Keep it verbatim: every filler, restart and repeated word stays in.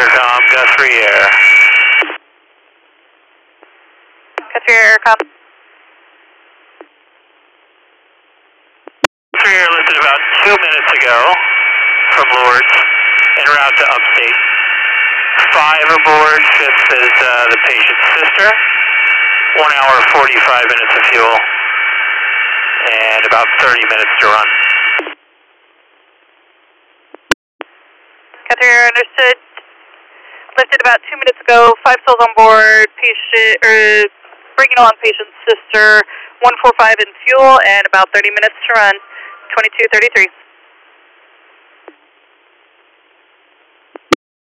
Aircom, Guthrie Air. Guthrie Air, Aircom. Guthrie Air lifted about two minutes ago from Lourdes en route to upstate. Five aboard, fifth is uh, the patient's sister. One hour, forty-five minutes of fuel, and about thirty minutes to run. Guthrie Air, understood. Lifted about two minutes ago, five souls on board, patient, er, bringing along patient's sister, one forty-five in fuel, and about thirty minutes to run, twenty-two thirty-three.